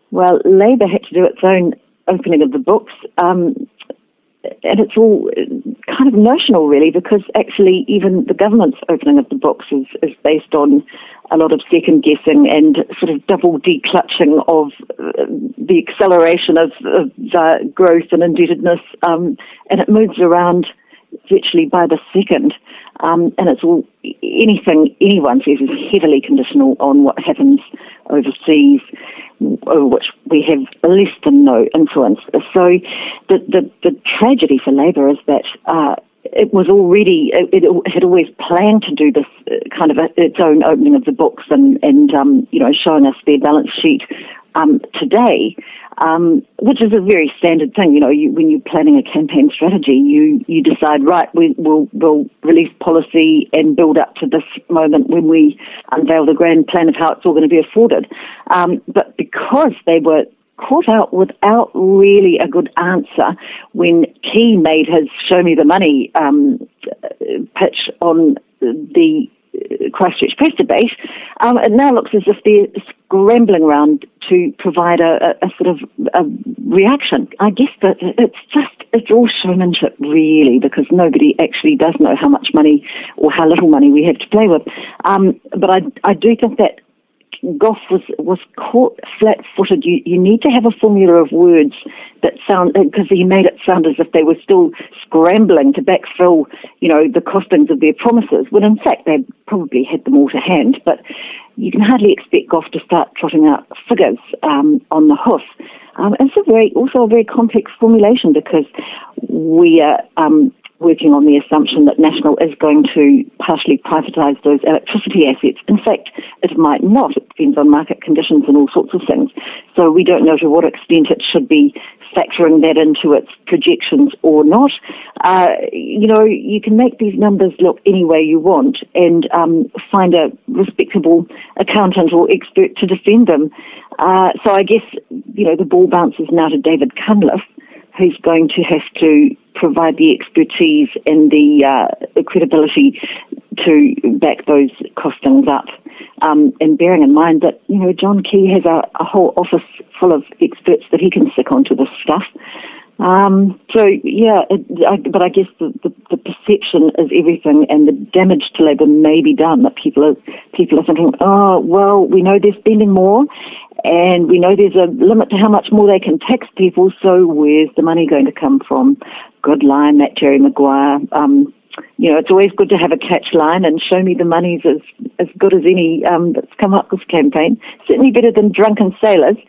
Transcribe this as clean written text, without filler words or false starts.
Well, Labour had to do its own opening of the books, and it's all kind of notional, really, because actually even the government's opening of the books is based on a lot of second guessing and sort of double declutching of the acceleration of growth and indebtedness, and it moves around virtually by the second, and it's all, anything anyone says is heavily conditional on what happens overseas, over which we have less than no influence. So the tragedy for Labour is that it was already, it had always planned to do this kind of its own opening of the books and showing us their balance sheet today, which is a very standard thing. When you're planning a campaign strategy, you decide, right, we'll release policy and build up to this moment when we unveil the grand plan of how it's all going to be afforded. But because they were caught out without really a good answer when Key made his show me the money pitch on the Christchurch press debate, it now looks as if they're scrambling around to provide a sort of a reaction. I guess that it's all showmanship, really, because nobody actually does know how much money or how little money we have to play with. But I do think that Gough was caught flat-footed. You need to have a formula of words that sound, because he made it sound as if they were still scrambling to backfill, the costings of their promises, when in fact they probably had them all to hand. But you can hardly expect Gough to start trotting out figures on the hoof. It's also a very complex formulation, because we are working on the assumption that National is going to partially privatise those electricity assets. In fact, it might not. It depends on market conditions and all sorts of things. So we don't know to what extent it should be factoring that into its projections or not. You can make these numbers look any way you want and find a respectable accountant or expert to defend them. So I guess, the ball bounces now to David Cunliffe, who's going to have to provide the expertise and the credibility to back those costings up. And bearing in mind that, John Key has a whole office full of experts that he can stick onto this stuff. But I guess the perception is everything, and the damage to Labour may be done, that people are thinking, oh, well, we know they're spending more, and we know there's a limit to how much more they can tax people, so where's the money going to come from? Good line, that Jerry Maguire. It's always good to have a catch line, and show me the money's as good as any that's come up this campaign. Certainly better than drunken sailors.